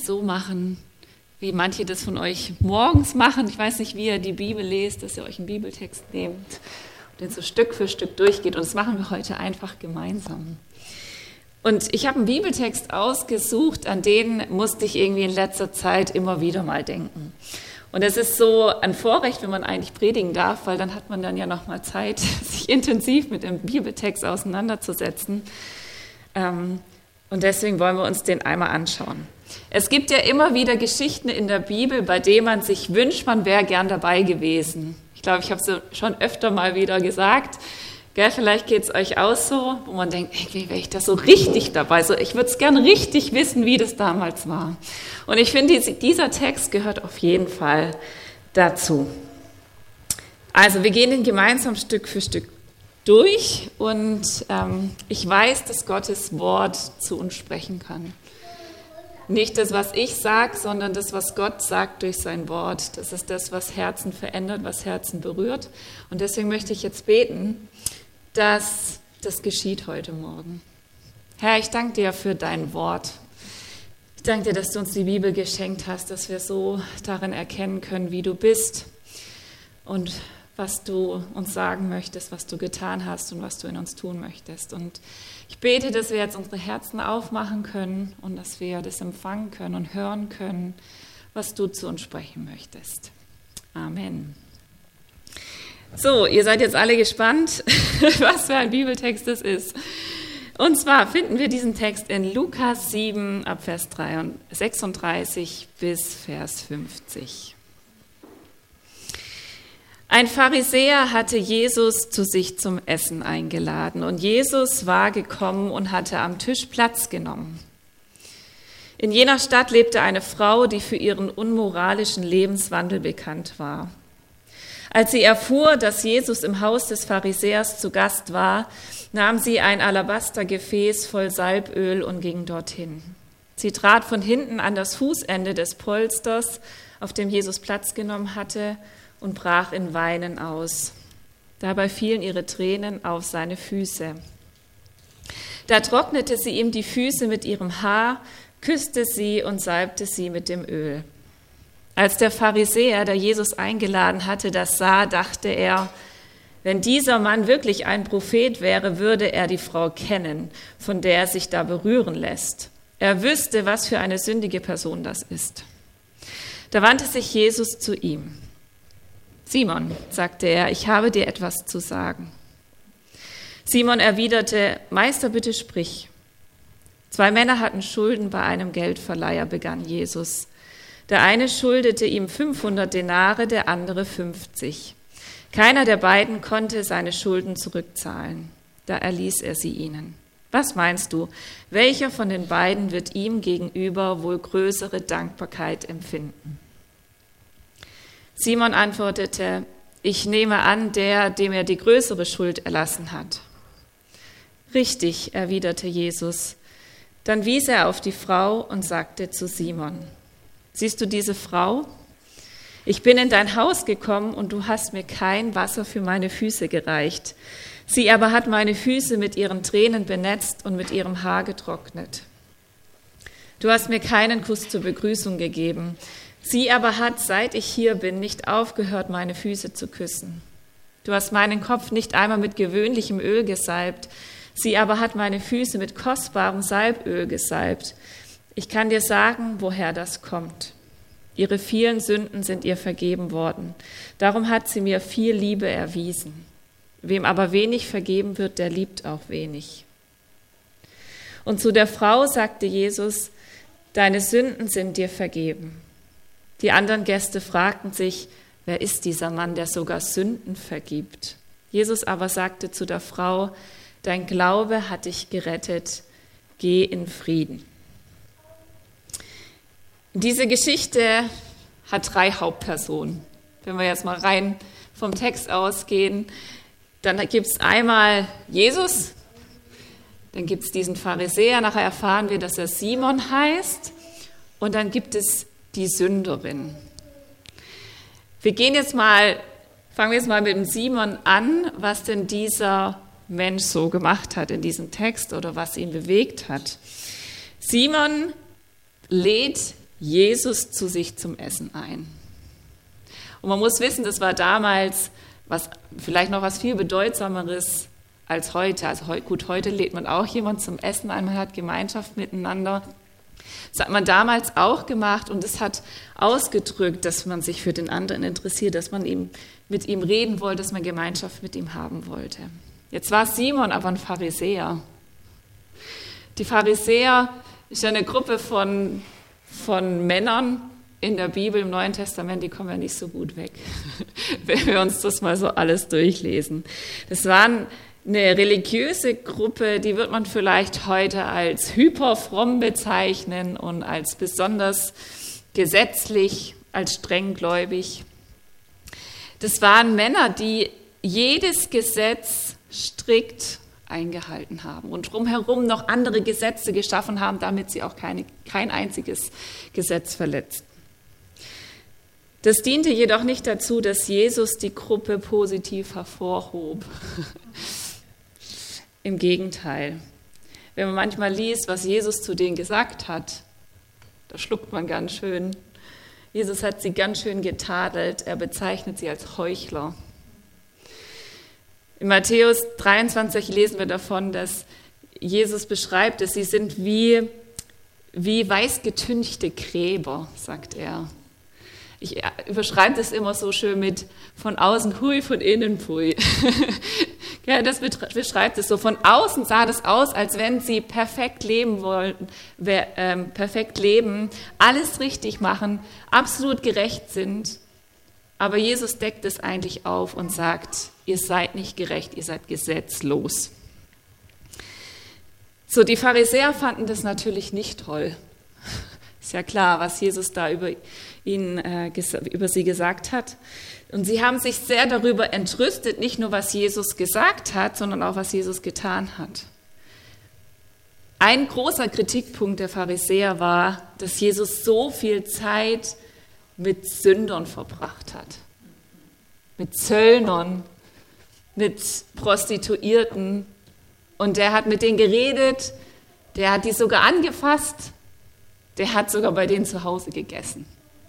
so machen, wie manche das von euch morgens machen. Ich weiß nicht, wie ihr die Bibel lest, dass ihr euch einen Bibeltext nehmt und den so Stück für Stück durchgeht. Und das machen wir heute einfach gemeinsam. Und ich habe einen Bibeltext ausgesucht, an den musste ich irgendwie in letzter Zeit immer wieder mal denken. Und es ist so ein Vorrecht, wenn man eigentlich predigen darf, weil dann hat man dann ja noch mal Zeit, sich intensiv mit dem Bibeltext auseinanderzusetzen. Und deswegen wollen wir uns den einmal anschauen. Es gibt ja immer wieder Geschichten in der Bibel, bei denen man sich wünscht, man wäre gern dabei gewesen. Ich glaube, ich habe es schon öfter mal wieder gesagt. Gell, vielleicht geht es euch auch so, wo man denkt, irgendwie wäre ich da so richtig dabei. So, ich würde es gerne richtig wissen, wie das damals war. Und ich finde, dieser Text gehört auf jeden Fall dazu. Also wir gehen ihn gemeinsam Stück für Stück durch und ich weiß, dass Gottes Wort zu uns sprechen kann. Nicht das, was ich sage, sondern das, was Gott sagt durch sein Wort. Das ist das, was Herzen verändert, was Herzen berührt. Und deswegen möchte ich jetzt beten, dass das geschieht heute Morgen. Herr, ich danke dir für dein Wort. Ich danke dir, dass du uns die Bibel geschenkt hast, dass wir so darin erkennen können, wie du bist und was du uns sagen möchtest, was du getan hast und was du in uns tun möchtest. Und ich bete, dass wir jetzt unsere Herzen aufmachen können und dass wir das empfangen können und hören können, was du zu uns sprechen möchtest. Amen. So, ihr seid jetzt alle gespannt, was für ein Bibeltext das ist. Und zwar finden wir diesen Text in Lukas 7 ab Vers 36 bis Vers 50. Ein Pharisäer hatte Jesus zu sich zum Essen eingeladen und Jesus war gekommen und hatte am Tisch Platz genommen. In jener Stadt lebte eine Frau, die für ihren unmoralischen Lebenswandel bekannt war. Als sie erfuhr, dass Jesus im Haus des Pharisäers zu Gast war, nahm sie ein Alabastergefäß voll Salböl und ging dorthin. Sie trat von hinten an das Fußende des Polsters, auf dem Jesus Platz genommen hatte, und brach in Weinen aus. Dabei fielen ihre Tränen auf seine Füße. Da trocknete sie ihm die Füße mit ihrem Haar, küsste sie und salbte sie mit dem Öl. Als der Pharisäer, der Jesus eingeladen hatte, das sah, dachte er, wenn dieser Mann wirklich ein Prophet wäre, würde er die Frau kennen, von der er sich da berühren lässt. Er wüsste, was für eine sündige Person das ist. Da wandte sich Jesus zu ihm. Simon, sagte er, ich habe dir etwas zu sagen. Simon erwiderte, Meister, bitte sprich. 2 Männer hatten Schulden bei einem Geldverleiher, begann Jesus. Der eine schuldete ihm 500 Denare, der andere 50. Keiner der beiden konnte seine Schulden zurückzahlen. Da erließ er sie ihnen. Was meinst du, welcher von den beiden wird ihm gegenüber wohl größere Dankbarkeit empfinden? Simon antwortete, ich nehme an, der, dem er die größere Schuld erlassen hat. Richtig, erwiderte Jesus. Dann wies er auf die Frau und sagte zu Simon, siehst du diese Frau? Ich bin in dein Haus gekommen und du hast mir kein Wasser für meine Füße gereicht. Sie aber hat meine Füße mit ihren Tränen benetzt und mit ihrem Haar getrocknet. Du hast mir keinen Kuss zur Begrüßung gegeben. Sie aber hat, seit ich hier bin, nicht aufgehört, meine Füße zu küssen. Du hast meinen Kopf nicht einmal mit gewöhnlichem Öl gesalbt. Sie aber hat meine Füße mit kostbarem Salböl gesalbt. Ich kann dir sagen, woher das kommt. Ihre vielen Sünden sind ihr vergeben worden. Darum hat sie mir viel Liebe erwiesen. Wem aber wenig vergeben wird, der liebt auch wenig. Und zu der Frau sagte Jesus, deine Sünden sind dir vergeben. Die anderen Gäste fragten sich, wer ist dieser Mann, der sogar Sünden vergibt? Jesus aber sagte zu der Frau, dein Glaube hat dich gerettet, geh in Frieden. Diese Geschichte hat 3 Hauptpersonen. Wenn wir jetzt mal rein vom Text ausgehen, dann gibt es einmal Jesus, dann gibt es diesen Pharisäer, nachher erfahren wir, dass er Simon heißt, und dann gibt es die Sünderin. Fangen wir jetzt mal mit dem Simon an, was denn dieser Mensch so gemacht hat in diesem Text oder was ihn bewegt hat. Simon lädt Jesus zu sich zum Essen ein. Und man muss wissen, das war damals vielleicht noch was viel Bedeutsameres als heute. Also gut, heute lädt man auch jemanden zum Essen ein, man hat Gemeinschaft miteinander. Das hat man damals auch gemacht und es hat ausgedrückt, dass man sich für den anderen interessiert, dass man mit ihm reden wollte, dass man Gemeinschaft mit ihm haben wollte. Jetzt war Simon aber ein Pharisäer. Die Pharisäer ist ja eine Gruppe von Männern in der Bibel, im Neuen Testament, die kommen ja nicht so gut weg, wenn wir uns das mal so alles durchlesen. Das waren eine religiöse Gruppe, die wird man vielleicht heute als hyperfromm bezeichnen und als besonders gesetzlich, als strenggläubig. Das waren Männer, die jedes Gesetz strikt eingehalten haben und drumherum noch andere Gesetze geschaffen haben, damit sie auch kein einziges Gesetz verletzten. Das diente jedoch nicht dazu, dass Jesus die Gruppe positiv hervorhob. Im Gegenteil. Wenn man manchmal liest, was Jesus zu denen gesagt hat, da schluckt man ganz schön. Jesus hat sie ganz schön getadelt. Er bezeichnet sie als Heuchler. In Matthäus 23 lesen wir davon, dass Jesus beschreibt, dass sie sind wie weißgetünchte Gräber, sagt er. Ich überschreibe das immer so schön mit von außen hui, von innen pfui. Ja, das beschreibt es so. Von außen sah das aus, als wenn sie perfekt leben wollten, perfekt leben, alles richtig machen, absolut gerecht sind. Aber Jesus deckt es eigentlich auf und sagt, ihr seid nicht gerecht, ihr seid gesetzlos. So, die Pharisäer fanden das natürlich nicht toll. Ist ja klar, was Jesus da über sie gesagt hat. Und sie haben sich sehr darüber entrüstet, nicht nur was Jesus gesagt hat, sondern auch was Jesus getan hat. Ein großer Kritikpunkt der Pharisäer war, dass Jesus so viel Zeit mit Sündern verbracht hat. Mit Zöllnern, mit Prostituierten. Und der hat mit denen geredet, der hat die sogar angefasst, der hat sogar bei denen zu Hause gegessen.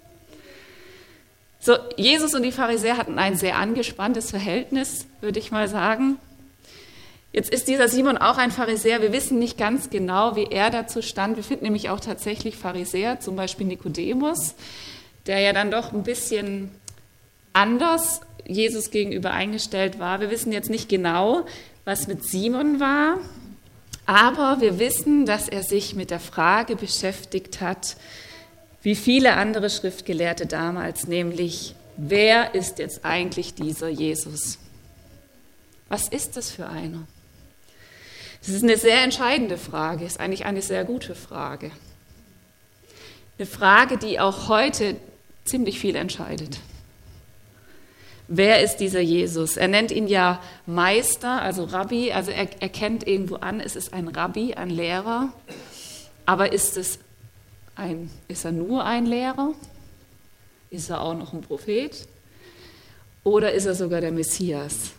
So, Jesus und die Pharisäer hatten ein sehr angespanntes Verhältnis, würde ich mal sagen. Jetzt ist dieser Simon auch ein Pharisäer. Wir wissen nicht ganz genau, wie er dazu stand. Wir finden nämlich auch tatsächlich Pharisäer, zum Beispiel Nikodemus, der ja dann doch ein bisschen anders Jesus gegenüber eingestellt war. Wir wissen jetzt nicht genau, was mit Simon war, aber wir wissen, dass er sich mit der Frage beschäftigt hat, wie viele andere Schriftgelehrte damals, nämlich, wer ist jetzt eigentlich dieser Jesus? Was ist das für einer? Das ist eine sehr entscheidende Frage, ist eigentlich eine sehr gute Frage. Eine Frage, die auch heute ziemlich viel entscheidet. Wer ist dieser Jesus? Er nennt ihn ja Meister, also Rabbi, also er erkennt irgendwo an, es ist ein Rabbi, ein Lehrer, aber ist er nur ein Lehrer? Ist er auch noch ein Prophet? Oder ist er sogar der Messias?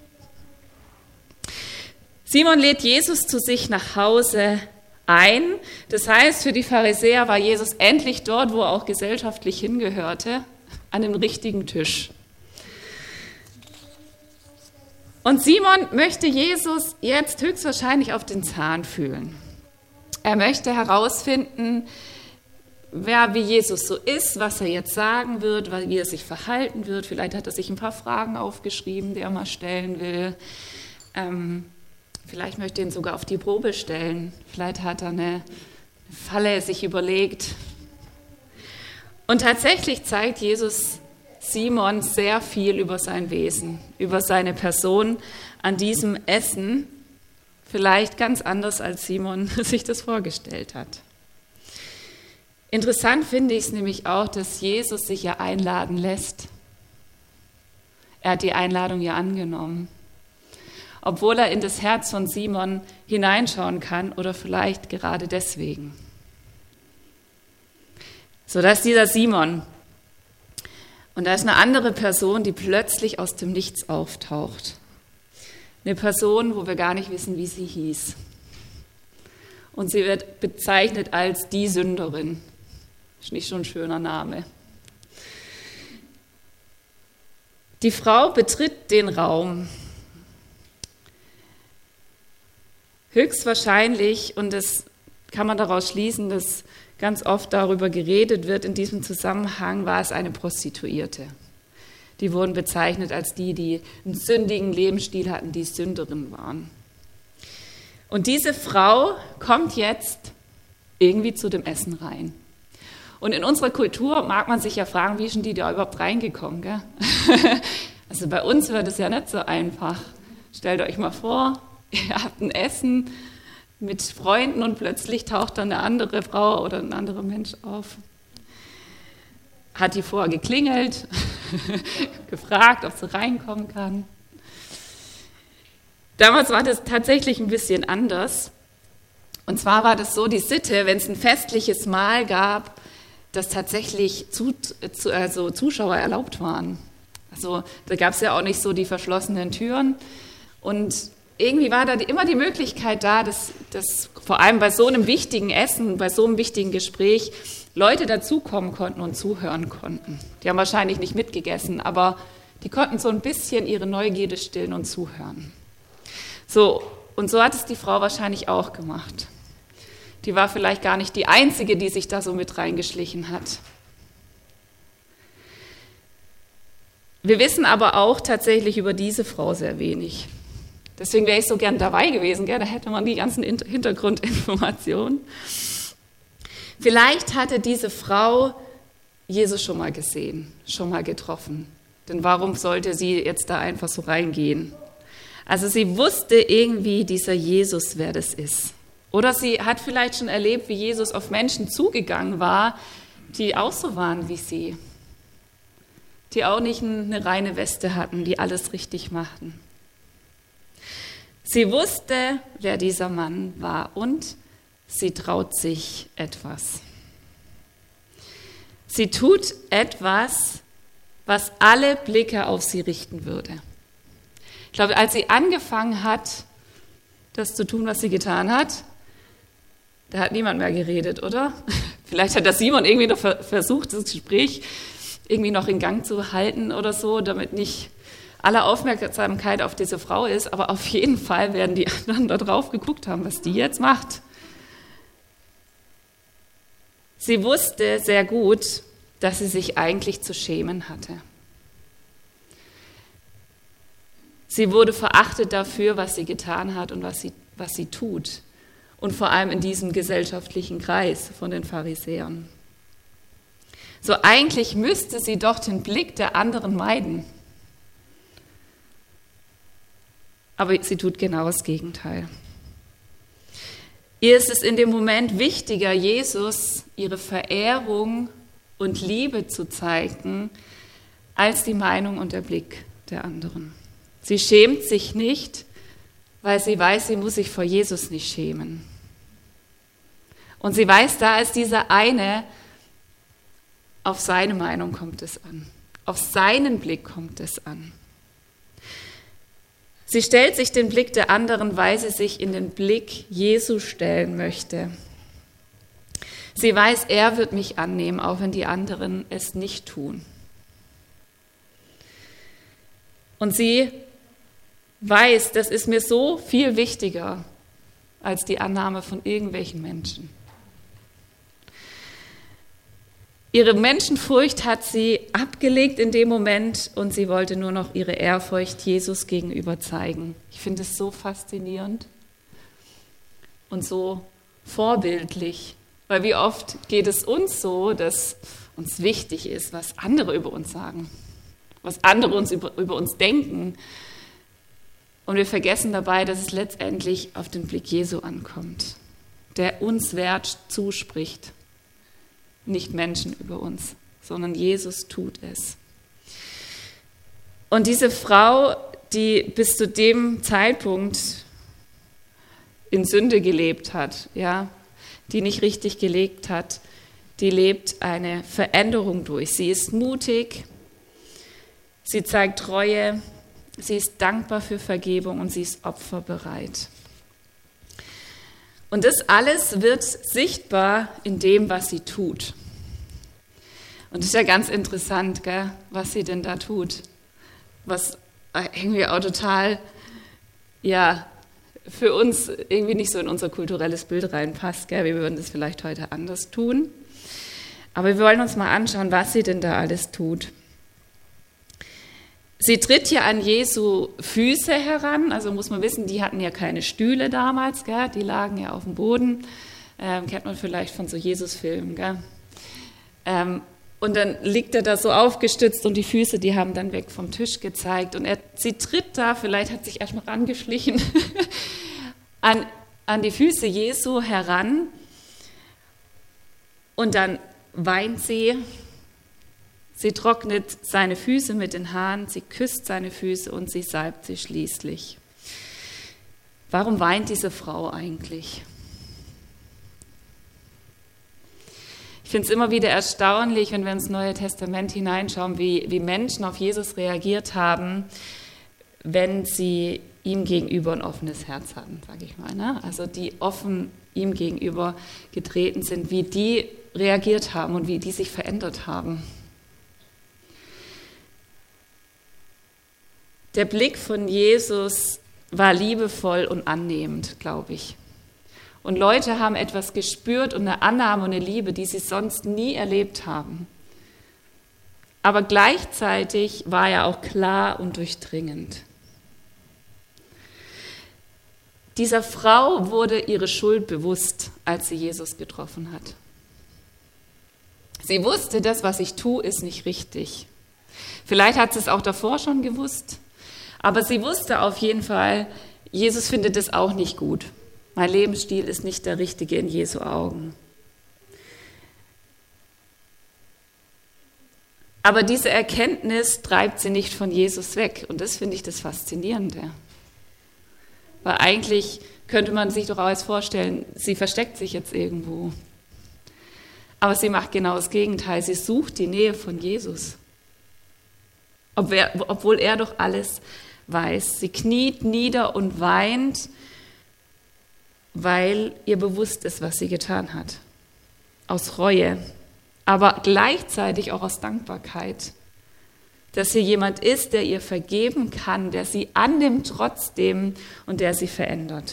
Simon lädt Jesus zu sich nach Hause ein. Das heißt, für die Pharisäer war Jesus endlich dort, wo er auch gesellschaftlich hingehörte, an dem richtigen Tisch. Und Simon möchte Jesus jetzt höchstwahrscheinlich auf den Zahn fühlen. Er möchte herausfinden, wie Jesus so ist, was er jetzt sagen wird, wie er sich verhalten wird. Vielleicht hat er sich ein paar Fragen aufgeschrieben, die er mal stellen will. Vielleicht möchte er ihn sogar auf die Probe stellen. Vielleicht hat er eine Falle sich überlegt. Und tatsächlich zeigt Jesus Simon sehr viel über sein Wesen, über seine Person an diesem Essen. Vielleicht ganz anders, als Simon sich das vorgestellt hat. Interessant finde ich es nämlich auch, dass Jesus sich ja einladen lässt. Er hat die Einladung ja angenommen. Obwohl er in das Herz von Simon hineinschauen kann oder vielleicht gerade deswegen. So, da ist dieser Simon. Und da ist eine andere Person, die plötzlich aus dem Nichts auftaucht. Eine Person, wo wir gar nicht wissen, wie sie hieß. Und sie wird bezeichnet als die Sünderin. Ist nicht schon ein schöner Name. Die Frau betritt den Raum. Höchstwahrscheinlich, und das kann man daraus schließen, dass ganz oft darüber geredet wird, in diesem Zusammenhang war es eine Prostituierte. Die wurden bezeichnet als die einen sündigen Lebensstil hatten, die Sünderinnen waren. Und diese Frau kommt jetzt irgendwie zu dem Essen rein. Und in unserer Kultur mag man sich ja fragen, wie sind die da überhaupt reingekommen? Gell? Also bei uns wird es ja nicht so einfach. Stellt euch mal vor, ihr habt ein Essen mit Freunden und plötzlich taucht dann eine andere Frau oder ein anderer Mensch auf. Hat die vorher geklingelt, gefragt, ob sie reinkommen kann. Damals war das tatsächlich ein bisschen anders. Und zwar war das so die Sitte, wenn es ein festliches Mahl gab, dass tatsächlich Zuschauer erlaubt waren. Also da gab es ja auch nicht so die verschlossenen Türen. Und irgendwie war da immer die Möglichkeit da, dass vor allem bei so einem wichtigen Essen, bei so einem wichtigen Gespräch Leute dazukommen konnten und zuhören konnten. Die haben wahrscheinlich nicht mitgegessen, aber die konnten so ein bisschen ihre Neugierde stillen und zuhören. So, und so hat es die Frau wahrscheinlich auch gemacht. Die war vielleicht gar nicht die Einzige, die sich da so mit reingeschlichen hat. Wir wissen aber auch tatsächlich über diese Frau sehr wenig. Deswegen wäre ich so gern dabei gewesen, gell? Da hätte man die ganzen Hintergrundinformationen. Vielleicht hatte diese Frau Jesus schon mal gesehen, schon mal getroffen. Denn warum sollte sie jetzt da einfach so reingehen? Also sie wusste irgendwie, dieser Jesus, wer das ist. Oder sie hat vielleicht schon erlebt, wie Jesus auf Menschen zugegangen war, die auch so waren wie sie. Die auch nicht eine reine Weste hatten, die alles richtig machten. Sie wusste, wer dieser Mann war und sie traut sich etwas. Sie tut etwas, was alle Blicke auf sie richten würde. Ich glaube, als sie angefangen hat, das zu tun, was sie getan hat, da hat niemand mehr geredet, oder? Vielleicht hat der Simon irgendwie noch versucht, das Gespräch irgendwie noch in Gang zu halten oder so, damit nicht alle Aufmerksamkeit auf diese Frau ist. Aber auf jeden Fall werden die anderen da drauf geguckt haben, was die jetzt macht. Sie wusste sehr gut, dass sie sich eigentlich zu schämen hatte. Sie wurde verachtet dafür, was sie getan hat und was sie tut. Und vor allem in diesem gesellschaftlichen Kreis von den Pharisäern. So eigentlich müsste sie doch den Blick der anderen meiden. Aber sie tut genau das Gegenteil. Ihr ist es in dem Moment wichtiger, Jesus ihre Verehrung und Liebe zu zeigen, als die Meinung und der Blick der anderen. Sie schämt sich nicht, weil sie weiß, sie muss sich vor Jesus nicht schämen. Und sie weiß, da ist dieser eine, auf seine Meinung kommt es an. Auf seinen Blick kommt es an. Sie stellt sich den Blick der anderen, weil sie sich in den Blick Jesu stellen möchte. Sie weiß, er wird mich annehmen, auch wenn die anderen es nicht tun. Und sie weiß, das ist mir so viel wichtiger als die Annahme von irgendwelchen Menschen. Ihre Menschenfurcht hat sie abgelegt in dem Moment und sie wollte nur noch ihre Ehrfurcht Jesus gegenüber zeigen. Ich finde es so faszinierend und so vorbildlich, weil wie oft geht es uns so, dass uns wichtig ist, was andere über uns sagen, was andere uns über uns denken. Und wir vergessen dabei, dass es letztendlich auf den Blick Jesu ankommt, der uns Wert zuspricht. Nicht Menschen über uns, sondern Jesus tut es. Und diese Frau, die bis zu dem Zeitpunkt in Sünde gelebt hat, ja, die nicht richtig gelebt hat, die lebt eine Veränderung durch. Sie ist mutig, sie zeigt Treue, sie ist dankbar für Vergebung und sie ist opferbereit. Und das alles wird sichtbar in dem, was sie tut. Und das ist ja ganz interessant, gell, was sie denn da tut. Was irgendwie auch total, ja, für uns irgendwie nicht so in unser kulturelles Bild reinpasst. Gell? Wir würden das vielleicht heute anders tun. Aber wir wollen uns mal anschauen, was sie denn da alles tut. Sie tritt hier an Jesu Füße heran. Also muss man wissen, die hatten ja keine Stühle damals. Gell? Die lagen ja auf dem Boden. Kennt man vielleicht von so Jesus-Filmen. Gell? Und dann liegt er da so aufgestützt und die Füße, die haben dann weg vom Tisch gezeigt. Und sie tritt da, vielleicht hat sich erstmal rangeschlichen, an die Füße Jesu heran. Und dann weint sie. Sie trocknet seine Füße mit den Haaren, sie küsst seine Füße und sie salbt sie schließlich. Warum weint diese Frau eigentlich? Ich finde es immer wieder erstaunlich, wenn wir ins Neue Testament hineinschauen, wie Menschen auf Jesus reagiert haben, wenn sie ihm gegenüber ein offenes Herz hatten, sage ich mal. Ne? Also die offen ihm gegenüber getreten sind, wie die reagiert haben und wie die sich verändert haben. Der Blick von Jesus war liebevoll und annehmend, glaube ich. Und Leute haben etwas gespürt und eine Annahme und eine Liebe, die sie sonst nie erlebt haben. Aber gleichzeitig war er auch klar und durchdringend. Dieser Frau wurde ihre Schuld bewusst, als sie Jesus getroffen hat. Sie wusste, das, was ich tue, ist nicht richtig. Vielleicht hat sie es auch davor schon gewusst, aber sie wusste auf jeden Fall, Jesus findet es auch nicht gut. Mein Lebensstil ist nicht der richtige in Jesu Augen. Aber diese Erkenntnis treibt sie nicht von Jesus weg. Und das finde ich das Faszinierende. Weil eigentlich könnte man sich doch auch jetzt vorstellen, sie versteckt sich jetzt irgendwo. Aber sie macht genau das Gegenteil. Sie sucht die Nähe von Jesus. Obwohl er doch alles weiß. Sie kniet nieder und weint, weil ihr bewusst ist, was sie getan hat. Aus Reue, aber gleichzeitig auch aus Dankbarkeit. Dass hier jemand ist, der ihr vergeben kann, der sie annimmt trotzdem und der sie verändert.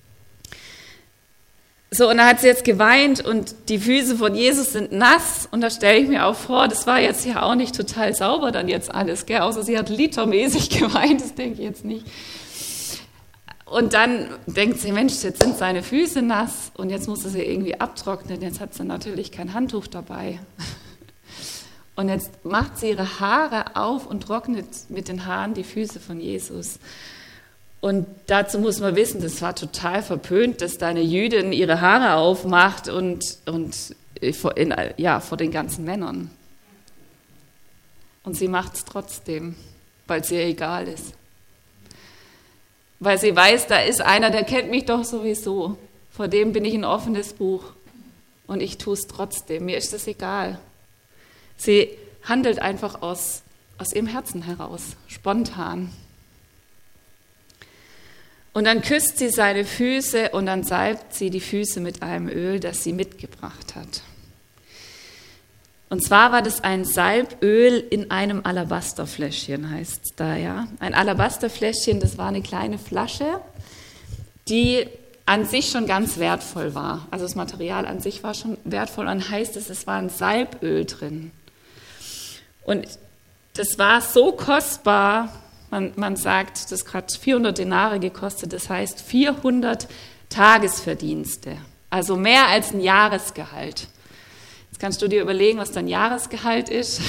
So, und da hat sie jetzt geweint und die Füße von Jesus sind nass. Und da stelle ich mir auch vor, das war jetzt ja auch nicht total sauber dann jetzt alles, gell? Außer sie hat litermäßig geweint, das denke ich jetzt nicht. Und dann denkt sie, Mensch, jetzt sind seine Füße nass und jetzt muss er sie irgendwie abtrocknen. Jetzt hat sie natürlich kein Handtuch dabei. Und jetzt macht sie ihre Haare auf und trocknet mit den Haaren die Füße von Jesus. Und dazu muss man wissen, das war total verpönt, dass da eine Jüdin ihre Haare aufmacht und vor den ganzen Männern. Und sie macht es trotzdem, weil es ihr egal ist. Weil sie weiß, da ist einer, der kennt mich doch sowieso. Vor dem bin ich ein offenes Buch. Und ich tue es trotzdem. Mir ist das egal. Sie handelt einfach aus ihrem Herzen heraus, spontan. Und dann küsst sie seine Füße und dann salbt sie die Füße mit einem Öl, das sie mitgebracht hat. Und zwar war das ein Salböl in einem Alabasterfläschchen, heißt es da, ja. Ein Alabasterfläschchen, das war eine kleine Flasche, die an sich schon ganz wertvoll war. Also das Material an sich war schon wertvoll und heißt es war ein Salböl drin. Und das war so kostbar, man sagt, das hat 400 Denare gekostet, das heißt 400 Tagesverdienste, also mehr als ein Jahresgehalt. Jetzt kannst du dir überlegen, was dein Jahresgehalt ist.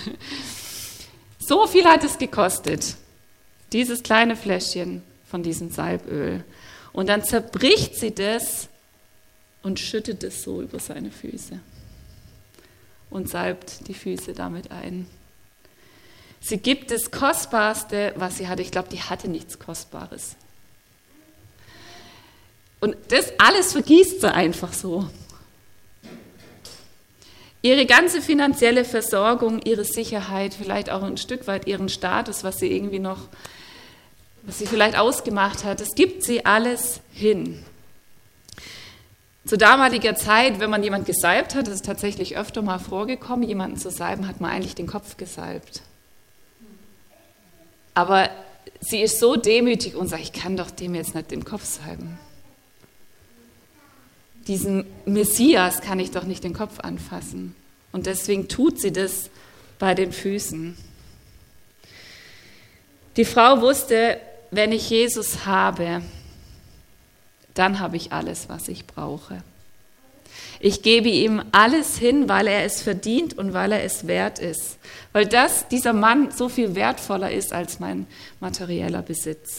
So viel hat es gekostet, dieses kleine Fläschchen von diesem Salböl. Und dann zerbricht sie das und schüttet es so über seine Füße und salbt die Füße damit ein. Sie gibt das Kostbarste, was sie hatte. Ich glaube, die hatte nichts Kostbares. Und das alles vergießt sie einfach so. Ihre ganze finanzielle Versorgung, ihre Sicherheit, vielleicht auch ein Stück weit ihren Status, was sie vielleicht ausgemacht hat, das gibt sie alles hin. Zu damaliger Zeit, wenn man jemanden gesalbt hat, das ist tatsächlich öfter mal vorgekommen, jemanden zu salben, hat man eigentlich den Kopf gesalbt. Aber sie ist so demütig und sagt, ich kann doch dem jetzt nicht den Kopf salben. Diesem Messias kann ich doch nicht den Kopf anfassen. Und deswegen tut sie das bei den Füßen. Die Frau wusste, wenn ich Jesus habe, dann habe ich alles, was ich brauche. Ich gebe ihm alles hin, weil er es verdient und weil er es wert ist. Weil dieser Mann so viel wertvoller ist als mein materieller Besitz.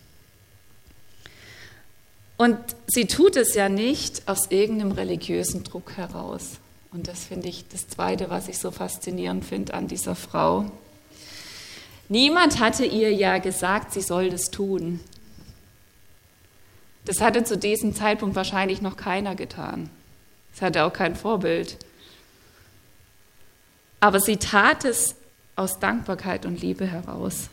Und sie tut es ja nicht aus irgendeinem religiösen Druck heraus. Und das finde ich das Zweite, was ich so faszinierend finde an dieser Frau. Niemand hatte ihr ja gesagt, sie soll das tun. Das hatte zu diesem Zeitpunkt wahrscheinlich noch keiner getan. Es hatte auch kein Vorbild. Aber sie tat es aus Dankbarkeit und Liebe heraus.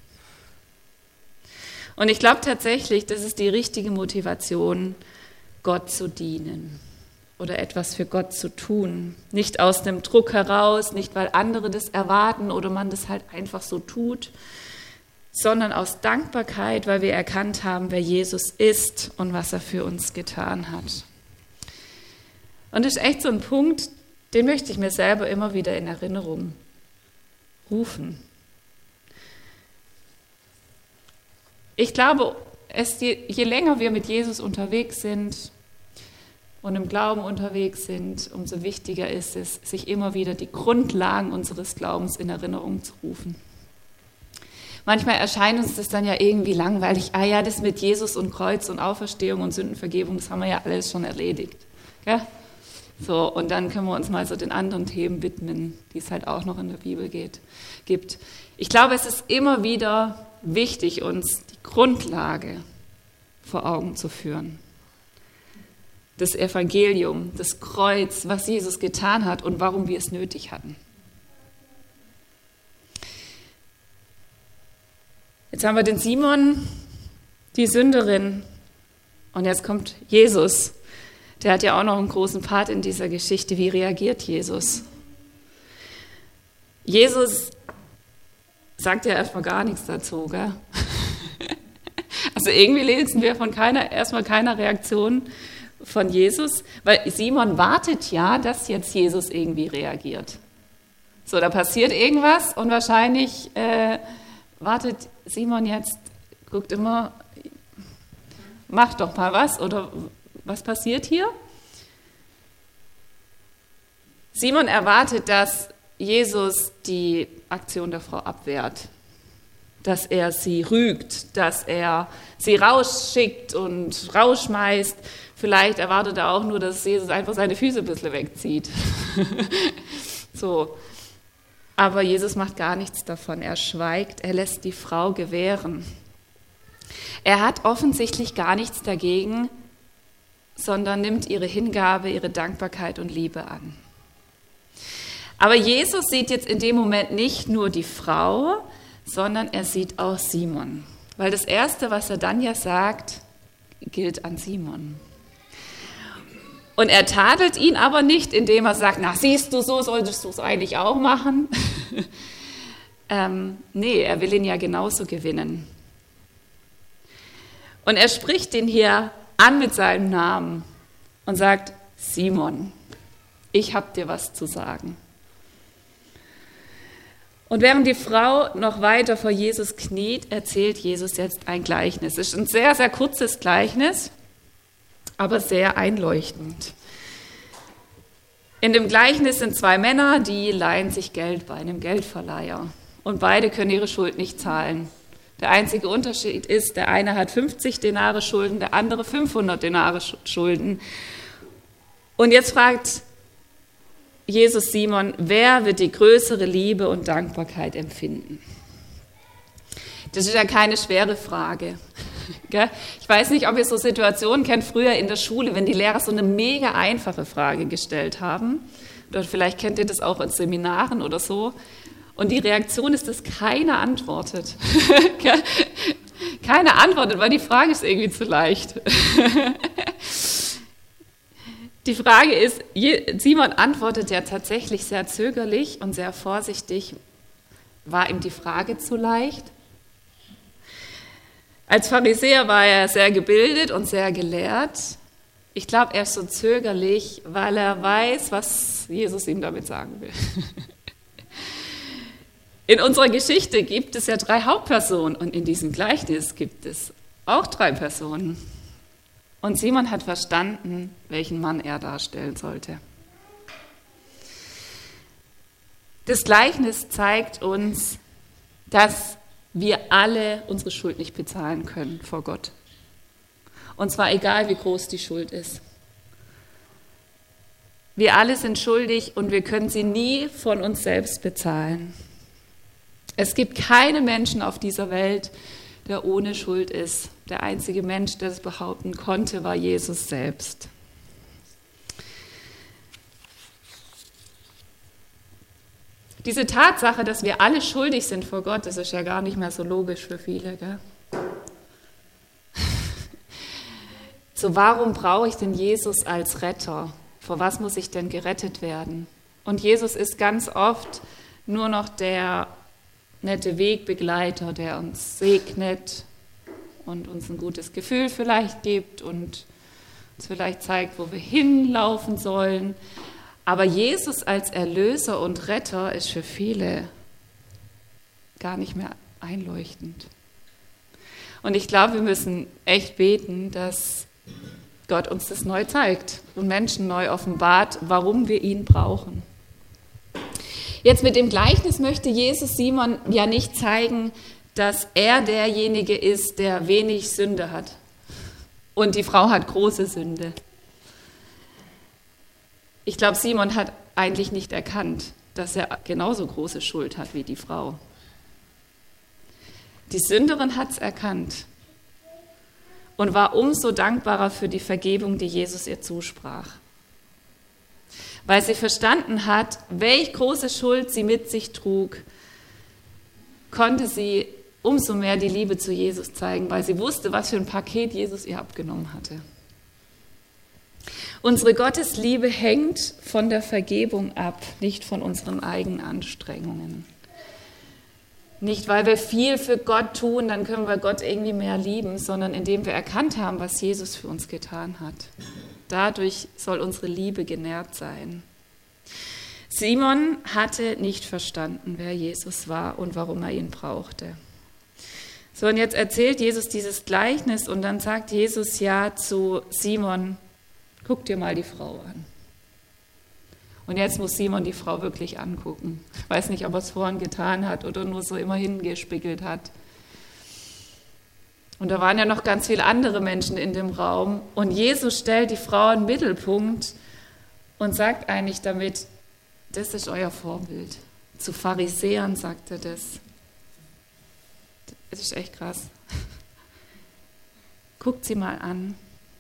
Und ich glaube tatsächlich, das ist die richtige Motivation, Gott zu dienen oder etwas für Gott zu tun. Nicht aus dem Druck heraus, nicht weil andere das erwarten oder man das halt einfach so tut, sondern aus Dankbarkeit, weil wir erkannt haben, wer Jesus ist und was er für uns getan hat. Und das ist echt so ein Punkt, den möchte ich mir selber immer wieder in Erinnerung rufen. Ich glaube, je länger wir mit Jesus unterwegs sind und im Glauben unterwegs sind, umso wichtiger ist es, sich immer wieder die Grundlagen unseres Glaubens in Erinnerung zu rufen. Manchmal erscheint uns das dann ja irgendwie langweilig. Ah ja, das mit Jesus und Kreuz und Auferstehung und Sündenvergebung, das haben wir ja alles schon erledigt. Gell? So, und dann können wir uns mal so den anderen Themen widmen, die es halt auch noch in der Bibel gibt. Ich glaube, es ist immer wieder wichtig, uns die Grundlage vor Augen zu führen. Das Evangelium, das Kreuz, was Jesus getan hat und warum wir es nötig hatten. Jetzt haben wir den Simon, die Sünderin, und jetzt kommt Jesus. Der hat ja auch noch einen großen Part in dieser Geschichte. Wie reagiert Jesus? Jesus sagt ja erstmal gar nichts dazu, gell? Also irgendwie lesen wir von erstmal keiner Reaktion von Jesus, weil Simon wartet ja, dass jetzt Jesus irgendwie reagiert. So, da passiert irgendwas und wahrscheinlich wartet Simon jetzt, guckt immer, mach doch mal was oder was passiert hier? Simon erwartet, dass Jesus die Aktion der Frau abwehrt, dass er sie rügt, dass er sie rausschickt und rausschmeißt. Vielleicht erwartet er auch nur, dass Jesus einfach seine Füße ein bisschen wegzieht. So. Aber Jesus macht gar nichts davon. Er schweigt, er lässt die Frau gewähren. Er hat offensichtlich gar nichts dagegen, sondern nimmt ihre Hingabe, ihre Dankbarkeit und Liebe an. Aber Jesus sieht jetzt in dem Moment nicht nur die Frau, sondern er sieht auch Simon. Weil das Erste, was er dann ja sagt, gilt an Simon. Und er tadelt ihn aber nicht, indem er sagt, na siehst du, so solltest du es eigentlich auch machen. Nee, er will ihn ja genauso gewinnen. Und er spricht ihn hier an mit seinem Namen und sagt, Simon, ich habe dir was zu sagen. Und während die Frau noch weiter vor Jesus kniet, erzählt Jesus jetzt ein Gleichnis. Es ist ein sehr, sehr kurzes Gleichnis, aber sehr einleuchtend. In dem Gleichnis sind zwei Männer, die leihen sich Geld bei einem Geldverleiher. Und beide können ihre Schuld nicht zahlen. Der einzige Unterschied ist, der eine hat 50 Denare Schulden, der andere 500 Denare Schulden. Und jetzt fragt Jesus Simon, wer wird die größere Liebe und Dankbarkeit empfinden? Das ist ja keine schwere Frage. Ich weiß nicht, ob ihr so Situationen kennt, früher in der Schule, wenn die Lehrer so eine mega einfache Frage gestellt haben. Oder vielleicht kennt ihr das auch in Seminaren oder so. Und die Reaktion ist, dass keiner antwortet. Keiner antwortet, weil die Frage ist irgendwie zu leicht. Die Frage ist, Simon antwortet ja tatsächlich sehr zögerlich und sehr vorsichtig. War ihm die Frage zu leicht? Als Pharisäer war er sehr gebildet und sehr gelehrt. Ich glaube, er ist so zögerlich, weil er weiß, was Jesus ihm damit sagen will. In unserer Geschichte gibt es ja 3 Hauptpersonen und in diesem Gleichnis gibt es auch 3 Personen. Und Simon hat verstanden, welchen Mann er darstellen sollte. Das Gleichnis zeigt uns, dass wir alle unsere Schuld nicht bezahlen können vor Gott. Und zwar egal, wie groß die Schuld ist. Wir alle sind schuldig und wir können sie nie von uns selbst bezahlen. Es gibt keinen Menschen auf dieser Welt, der ohne Schuld ist. Der einzige Mensch, der das behaupten konnte, war Jesus selbst. Diese Tatsache, dass wir alle schuldig sind vor Gott, das ist ja gar nicht mehr so logisch für viele, gell? So, warum brauche ich denn Jesus als Retter? Vor was muss ich denn gerettet werden? Und Jesus ist ganz oft nur noch der nette Wegbegleiter, der uns segnet und uns ein gutes Gefühl vielleicht gibt und uns vielleicht zeigt, wo wir hinlaufen sollen. Aber Jesus als Erlöser und Retter ist für viele gar nicht mehr einleuchtend. Und ich glaube, wir müssen echt beten, dass Gott uns das neu zeigt und Menschen neu offenbart, warum wir ihn brauchen. Jetzt mit dem Gleichnis möchte Jesus Simon ja nicht zeigen, dass er derjenige ist, der wenig Sünde hat. Und die Frau hat große Sünde. Ich glaube, Simon hat eigentlich nicht erkannt, dass er genauso große Schuld hat wie die Frau. Die Sünderin hat es erkannt und war umso dankbarer für die Vergebung, die Jesus ihr zusprach. Weil sie verstanden hat, welch große Schuld sie mit sich trug, konnte sie umso mehr die Liebe zu Jesus zeigen, weil sie wusste, was für ein Paket Jesus ihr abgenommen hatte. Unsere Gottesliebe hängt von der Vergebung ab, nicht von unseren eigenen Anstrengungen. Nicht, weil wir viel für Gott tun, dann können wir Gott irgendwie mehr lieben, sondern indem wir erkannt haben, was Jesus für uns getan hat. Dadurch soll unsere Liebe genährt sein. Simon hatte nicht verstanden, wer Jesus war und warum er ihn brauchte. So, und jetzt erzählt Jesus dieses Gleichnis und dann sagt Jesus ja zu Simon, guck dir mal die Frau an. Und jetzt muss Simon die Frau wirklich angucken. Ich weiß nicht, ob er es vorhin getan hat oder nur so immer hingespiegelt hat. Und da waren ja noch ganz viele andere Menschen in dem Raum. Und Jesus stellt die Frau in den Mittelpunkt und sagt eigentlich damit, das ist euer Vorbild. Zu Pharisäern sagt er das. Das ist echt krass. Guckt sie mal an.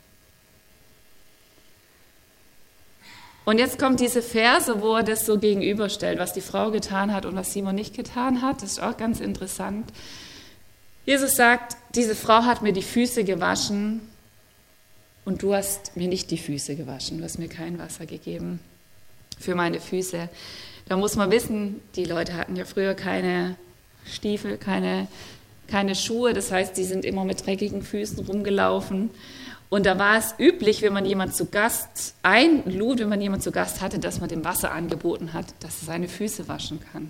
Und jetzt kommt diese Verse, wo er das so gegenüberstellt, was die Frau getan hat und was Simon nicht getan hat. Das ist auch ganz interessant. Jesus sagt, diese Frau hat mir die Füße gewaschen und du hast mir nicht die Füße gewaschen. Du hast mir kein Wasser gegeben für meine Füße. Da muss man wissen, die Leute hatten ja früher keine Stiefel, keine Schuhe. Das heißt, die sind immer mit dreckigen Füßen rumgelaufen. Und da war es üblich, wenn man jemand zu Gast einlud, wenn man jemand zu Gast hatte, dass man dem Wasser angeboten hat, dass er seine Füße waschen kann.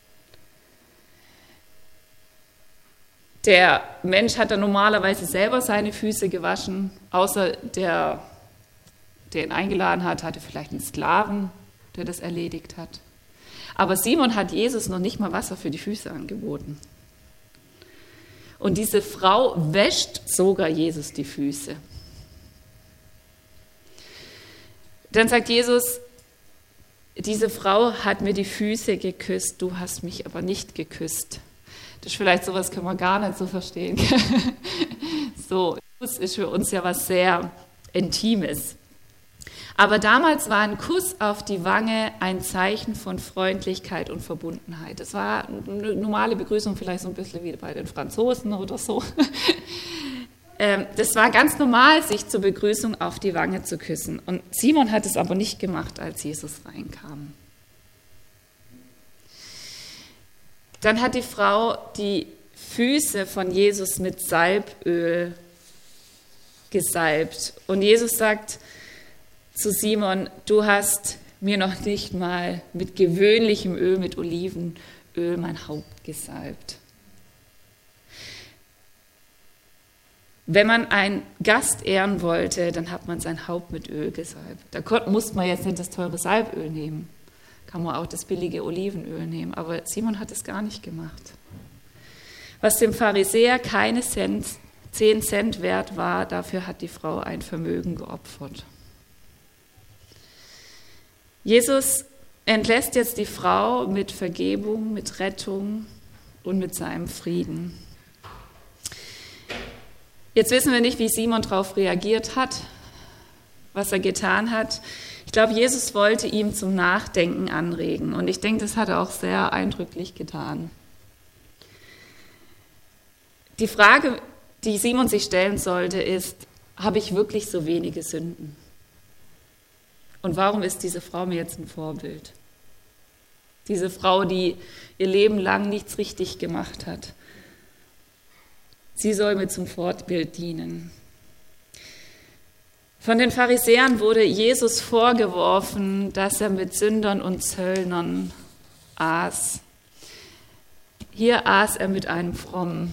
Der Mensch hat dann normalerweise selber seine Füße gewaschen, außer der ihn eingeladen hat, hatte vielleicht einen Sklaven, der das erledigt hat. Aber Simon hat Jesus noch nicht mal Wasser für die Füße angeboten. Und diese Frau wäscht sogar Jesus die Füße. Dann sagt Jesus, diese Frau hat mir die Füße geküsst, du hast mich aber nicht geküsst. Das ist vielleicht sowas, können wir gar nicht so verstehen. So, Kuss ist für uns ja was sehr Intimes. Aber damals war ein Kuss auf die Wange ein Zeichen von Freundlichkeit und Verbundenheit. Das war eine normale Begrüßung, vielleicht so ein bisschen wie bei den Franzosen oder so. Das war ganz normal, sich zur Begrüßung auf die Wange zu küssen. Und Simon hat es aber nicht gemacht, als Jesus reinkam. Dann hat die Frau die Füße von Jesus mit Salböl gesalbt. Und Jesus sagt zu Simon, du hast mir noch nicht mal mit gewöhnlichem Öl, mit Olivenöl mein Haupt gesalbt. Wenn man einen Gast ehren wollte, dann hat man sein Haupt mit Öl gesalbt. Da musste man jetzt nicht das teure Salböl nehmen. Kann man auch das billige Olivenöl nehmen. Aber Simon hat es gar nicht gemacht. Was dem Pharisäer keine 10 Cent wert war, dafür hat die Frau ein Vermögen geopfert. Jesus entlässt jetzt die Frau mit Vergebung, mit Rettung und mit seinem Frieden. Jetzt wissen wir nicht, wie Simon darauf reagiert hat, was er getan hat. Ich glaube, Jesus wollte ihm zum Nachdenken anregen. Und ich denke, das hat er auch sehr eindrücklich getan. Die Frage, die Simon sich stellen sollte, ist, habe ich wirklich so wenige Sünden? Und warum ist diese Frau mir jetzt ein Vorbild? Diese Frau, die ihr Leben lang nichts richtig gemacht hat. Sie soll mir zum Vorbild dienen. Von den Pharisäern wurde Jesus vorgeworfen, dass er mit Sündern und Zöllnern aß. Hier aß er mit einem Frommen.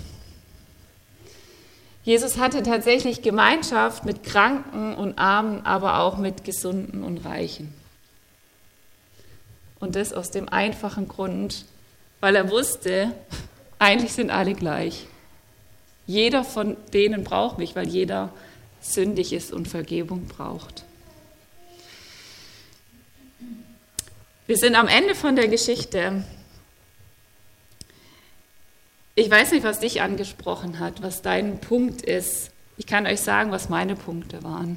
Jesus hatte tatsächlich Gemeinschaft mit Kranken und Armen, aber auch mit Gesunden und Reichen. Und das aus dem einfachen Grund, weil er wusste, eigentlich sind alle gleich. Jeder von denen braucht mich, weil jeder sündig ist und Vergebung braucht. Wir sind am Ende von der Geschichte. Ich weiß nicht, was dich angesprochen hat, was dein Punkt ist. Ich kann euch sagen, was meine Punkte waren.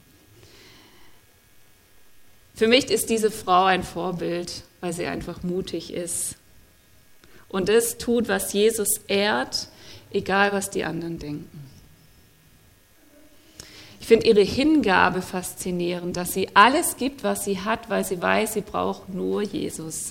Für mich ist diese Frau ein Vorbild, weil sie einfach mutig ist und das tut, was Jesus ehrt, egal was die anderen denken. Ich finde ihre Hingabe faszinierend, dass sie alles gibt, was sie hat, weil sie weiß, sie braucht nur Jesus.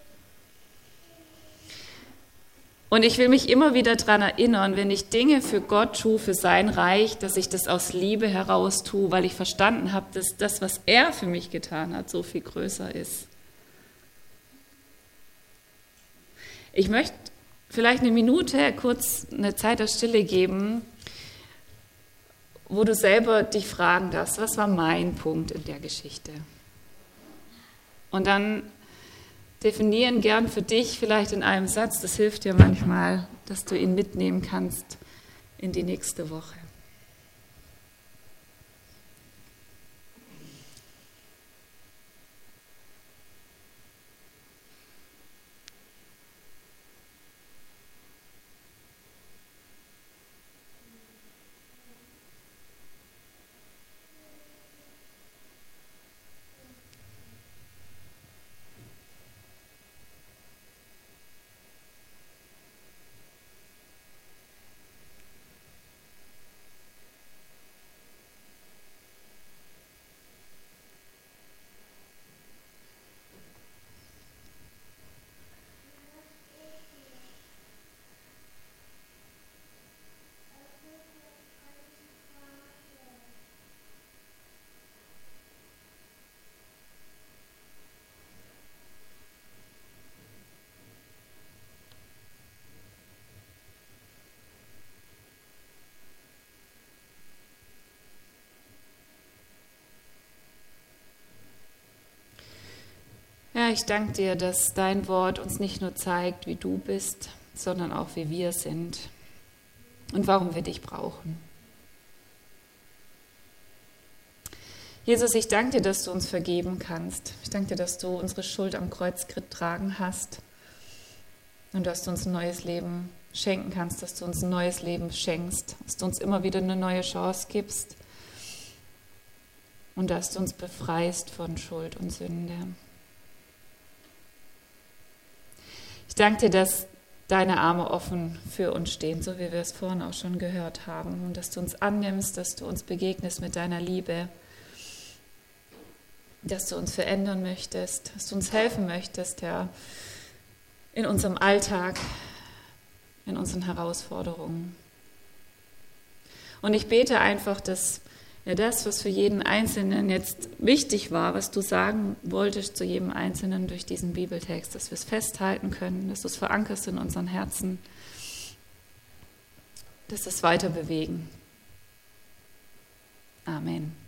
Und ich will mich immer wieder daran erinnern, wenn ich Dinge für Gott tue, für sein Reich, dass ich das aus Liebe heraus tue, weil ich verstanden habe, dass das, was er für mich getan hat, so viel größer ist. Ich möchte vielleicht eine Minute kurz eine Zeit der Stille geben, wo du selber dich fragen darfst, was war mein Punkt in der Geschichte? Und dann definieren gern für dich vielleicht in einem Satz, das hilft dir manchmal, dass du ihn mitnehmen kannst in die nächste Woche. Ja, ich danke dir, dass dein Wort uns nicht nur zeigt, wie du bist, sondern auch, wie wir sind und warum wir dich brauchen. Jesus, ich danke dir, dass du uns vergeben kannst. Ich danke dir, dass du unsere Schuld am Kreuz getragen hast und dass du uns ein neues Leben schenken kannst, dass du uns ein neues Leben schenkst, dass du uns immer wieder eine neue Chance gibst und dass du uns befreist von Schuld und Sünde. Ich danke dir, dass deine Arme offen für uns stehen, so wie wir es vorhin auch schon gehört haben. Und dass du uns annimmst, dass du uns begegnest mit deiner Liebe, dass du uns verändern möchtest, dass du uns helfen möchtest, Herr, in unserem Alltag, in unseren Herausforderungen. Und ich bete einfach, dass das, was für jeden Einzelnen jetzt wichtig war, was du sagen wolltest zu jedem Einzelnen durch diesen Bibeltext, dass wir es festhalten können, dass du es verankerst in unseren Herzen, dass es weiter bewegen. Amen.